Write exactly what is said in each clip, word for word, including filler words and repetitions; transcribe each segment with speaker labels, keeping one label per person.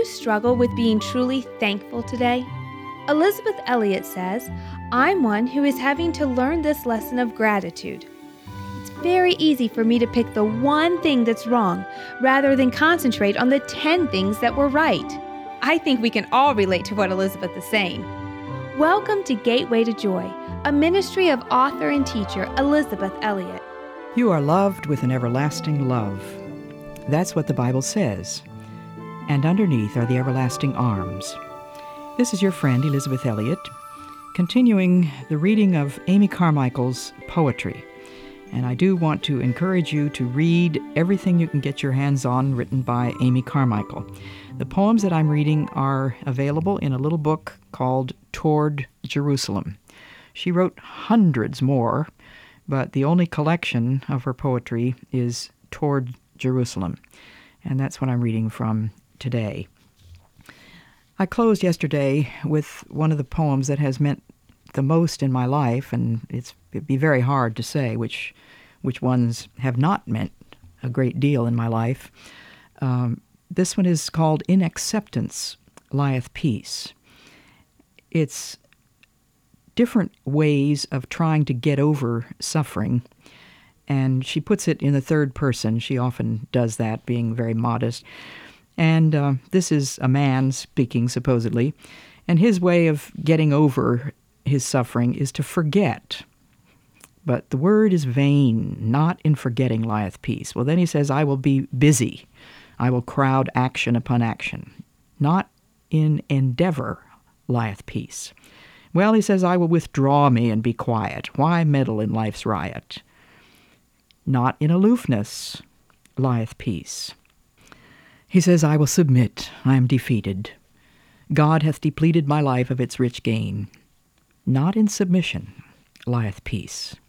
Speaker 1: struggle with being truly thankful today? Elizabeth Elliot says, I'm one who is having to learn this lesson of gratitude. It's very easy for me to pick the one thing that's wrong rather than concentrate on the ten things that were right. I think we can all relate to what Elizabeth is saying. Welcome to Gateway to Joy, a ministry of author and teacher Elizabeth Elliot.
Speaker 2: You are loved with an everlasting love. That's what the Bible says. And underneath are the everlasting arms. This is your friend Elizabeth Elliot, continuing the reading of Amy Carmichael's poetry. And I do want to encourage you to read everything you can get your hands on written by Amy Carmichael. The poems that I'm reading are available in a little book called Toward Jerusalem. She wrote hundreds more, but the only collection of her poetry is Toward Jerusalem. And that's what I'm reading from today. I closed yesterday with one of the poems that has meant the most in my life, and it's, it'd be very hard to say which which ones have not meant a great deal in my life. Um, this one is called In Acceptance Lieth Peace. It's different ways of trying to get over suffering, and she puts it in the third person. She often does that, being very modest. And uh, this is a man speaking, supposedly, and his way of getting over his suffering is to forget. But the word is vain, not in forgetting lieth peace. Well, then he says, I will be busy. I will crowd action upon action. Not in endeavor lieth peace. Well, he says, I will withdraw me and be quiet. Why meddle in life's riot? Not in aloofness lieth peace. He says, I will submit, I am defeated. God hath depleted my life of its rich gain. Not in submission lieth peace.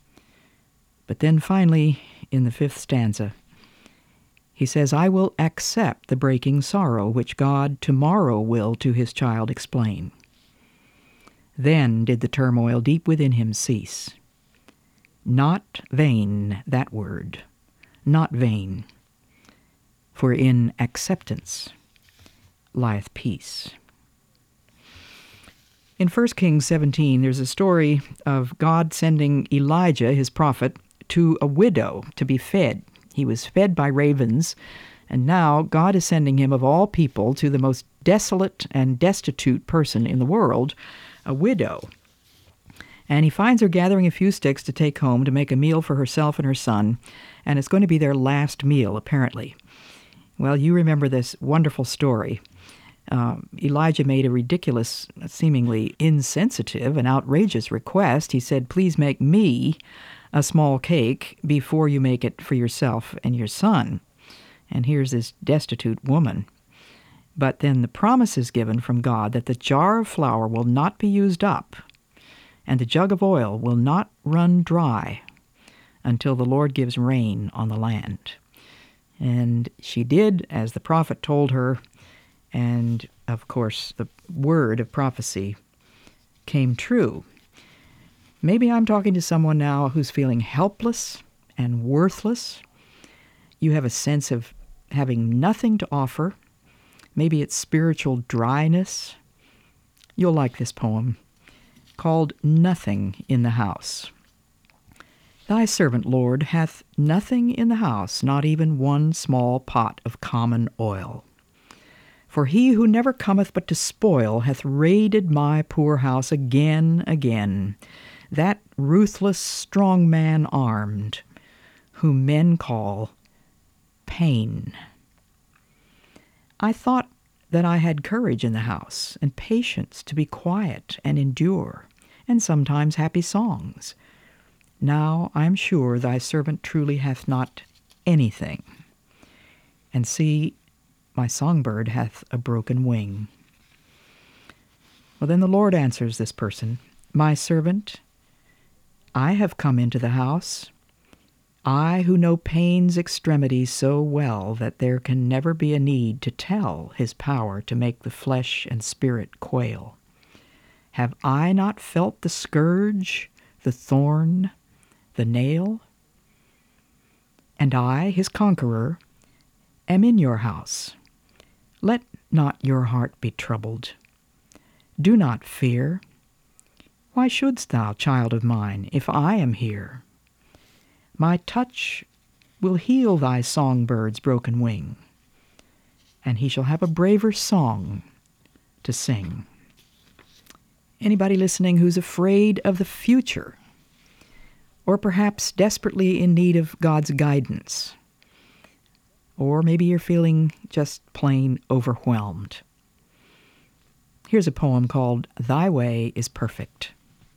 Speaker 2: But then finally, in the fifth stanza, he says, I will accept the breaking sorrow which God tomorrow will to his child explain. Then did the turmoil deep within him cease. Not vain, that word, not vain. For in acceptance lieth peace. In First Kings seventeen, there's a story of God sending Elijah, his prophet, to a widow to be fed. He was fed by ravens, and now God is sending him, of all people, to the most desolate and destitute person in the world, a widow. And he finds her gathering a few sticks to take home to make a meal for herself and her son, and it's going to be their last meal, apparently. Well, you remember this wonderful story. Uh, Elijah made a ridiculous, seemingly insensitive and outrageous request. He said, please make me a small cake before you make it for yourself and your son. And here's this destitute woman. But then the promise is given from God that the jar of flour will not be used up, and the jug of oil will not run dry until the Lord gives rain on the land. And she did as the prophet told her, and of course the word of prophecy came true. Maybe I'm talking to someone now who's feeling helpless and worthless. You have a sense of having nothing to offer. Maybe it's spiritual dryness. You'll like this poem called Nothing in the House. Thy servant, Lord, hath nothing in the house, not even one small pot of common oil. For he who never cometh but to spoil hath raided my poor house again, again, that ruthless strong man armed, whom men call Pain. I thought that I had courage in the house, and patience to be quiet and endure, and sometimes happy songs. Now I am sure thy servant truly hath not anything. And see, my songbird hath a broken wing. Well, then the Lord answers this person, my servant, I have come into the house, I who know pain's extremities so well that there can never be a need to tell his power to make the flesh and spirit quail. Have I not felt the scourge, the thorn, the nail? And I, his conqueror, am in your house. Let not your heart be troubled. Do not fear. Why shouldst thou, child of mine, if I am here? My touch will heal thy songbird's broken wing, and he shall have a braver song to sing. Anybody listening who's afraid of the future, or perhaps desperately in need of God's guidance, or maybe you're feeling just plain overwhelmed. Here's a poem called Thy Way is Perfect.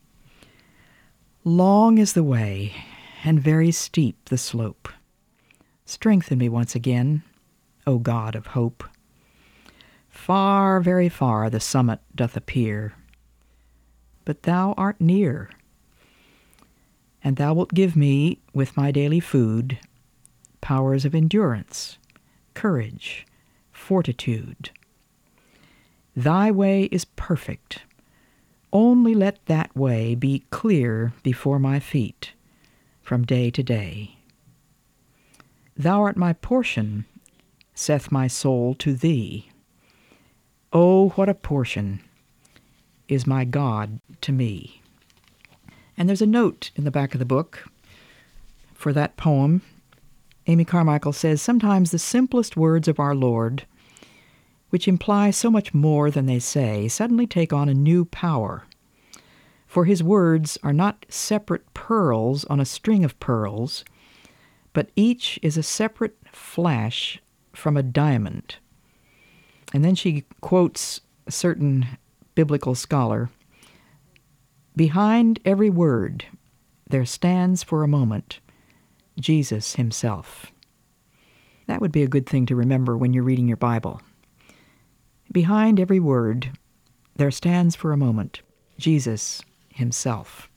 Speaker 2: Long is the way, and very steep the slope. Strengthen me once again, O God of hope. Far, very far the summit doth appear, but thou art near, and thou wilt give me, with my daily food, powers of endurance, courage, fortitude. Thy way is perfect. Only let that way be clear before my feet from day to day. Thou art my portion, saith my soul to thee. Oh, what a portion is my God to me. And there's a note in the back of the book for that poem. Amy Carmichael says, sometimes the simplest words of our Lord, which imply so much more than they say, suddenly take on a new power. For his words are not separate pearls on a string of pearls, but each is a separate flash from a diamond. And then she quotes a certain biblical scholar. Behind every word there stands for a moment Jesus himself. That would be a good thing to remember when you're reading your Bible. Behind every word there stands for a moment Jesus himself.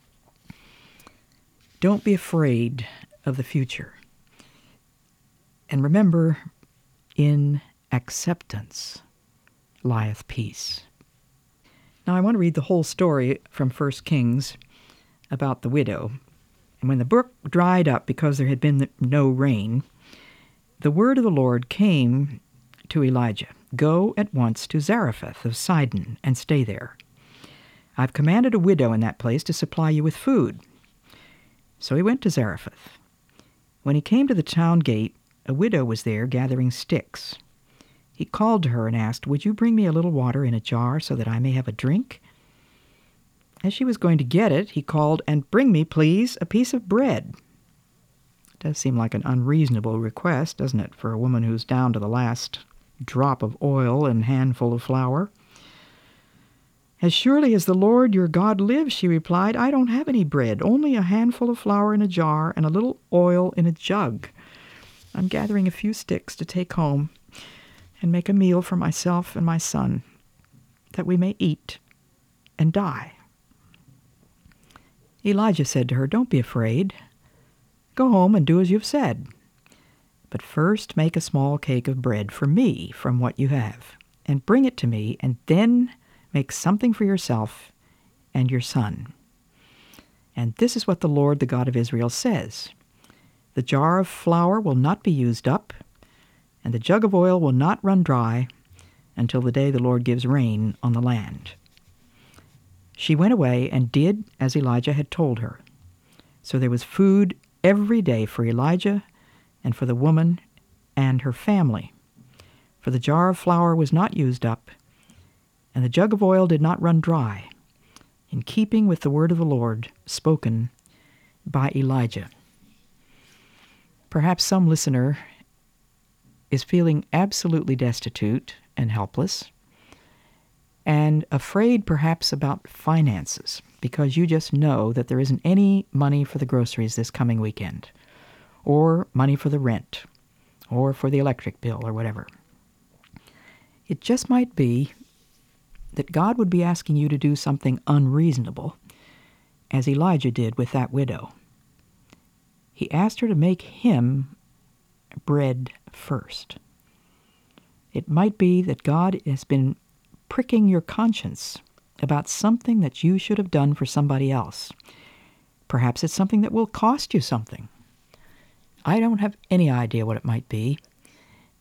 Speaker 2: Don't be afraid of the future. And remember, in acceptance lieth peace. Now I want to read the whole story from First Kings about the widow. And when the brook dried up because there had been no rain, the word of the Lord came to Elijah, Go at once to Zarephath of Sidon and stay there. I've commanded a widow in that place to supply you with food. So he went to Zarephath. When he came to the town gate, a widow was there gathering sticks. He called to her and asked, Would you bring me a little water in a jar so that I may have a drink? As she was going to get it, he called, And bring me, please, a piece of bread. It does seem like an unreasonable request, doesn't it, for a woman who's down to the last drop of oil and handful of flour. As surely as the Lord your God lives, she replied, I don't have any bread, only a handful of flour in a jar and a little oil in a jug. I'm gathering a few sticks to take home and make a meal for myself and my son, that we may eat and die. Elijah said to her, Don't be afraid. Go home and do as you've said. But first make a small cake of bread for me from what you have, and bring it to me, and then make something for yourself and your son. And this is what the Lord, the God of Israel, says. The jar of flour will not be used up, and the jug of oil will not run dry until the day the Lord gives rain on the land. She went away and did as Elijah had told her. So there was food every day for Elijah and for the woman and her family. For the jar of flour was not used up, and the jug of oil did not run dry, in keeping with the word of the Lord spoken by Elijah. Perhaps some listener is feeling absolutely destitute and helpless, and afraid perhaps about finances, because you just know that there isn't any money for the groceries this coming weekend, or money for the rent, or for the electric bill, or whatever. It just might be that God would be asking you to do something unreasonable, as Elijah did with that widow. He asked her to make him bread first. It might be that God has been pricking your conscience about something that you should have done for somebody else. Perhaps it's something that will cost you something. I don't have any idea what it might be,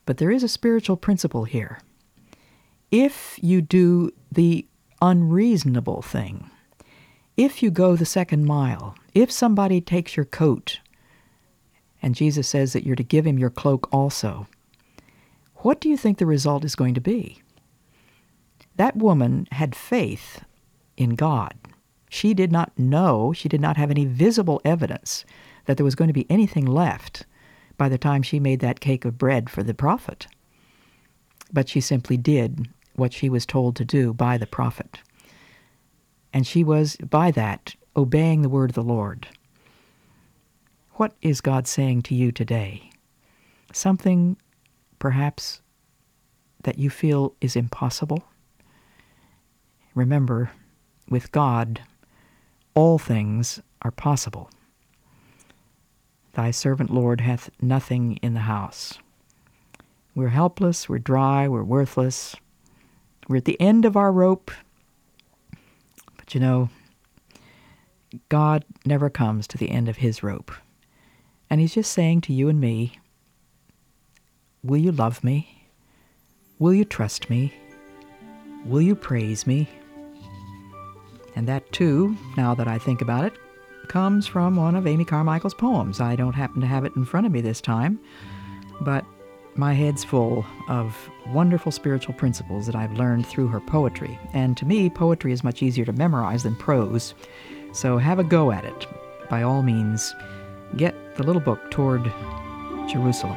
Speaker 2: But there is a spiritual principle here. If you do the unreasonable thing, if you go the second mile, if somebody takes your coat, and Jesus says that you're to give him your cloak also, what do you think the result is going to be? That woman had faith in God. She did not know, she did not have any visible evidence that there was going to be anything left by the time she made that cake of bread for the prophet. But she simply did what she was told to do by the prophet. And she was, by that, obeying the word of the Lord. What is God saying to you today? Something, perhaps, that you feel is impossible? Remember, with God, all things are possible. Thy servant, Lord, hath nothing in the house. We're helpless, we're dry, we're worthless. We're at the end of our rope. But you know, God never comes to the end of his rope. And he's just saying to you and me, will you love me? Will you trust me? Will you praise me? And that, too, now that I think about it, comes from one of Amy Carmichael's poems. I don't happen to have it in front of me this time, but my head's full of wonderful spiritual principles that I've learned through her poetry. And to me, poetry is much easier to memorize than prose. So have a go at it. By all means, get the little book, Toward Jerusalem.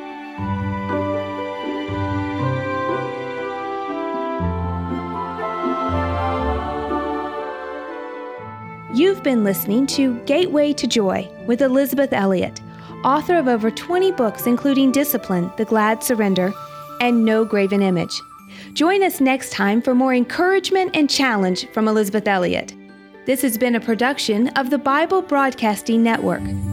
Speaker 1: You've been listening to Gateway to Joy with Elisabeth Elliot, author of over twenty books including Discipline, The Glad Surrender, and No Graven Image. Join us next time for more encouragement and challenge from Elisabeth Elliot. This has been a production of the Bible Broadcasting Network.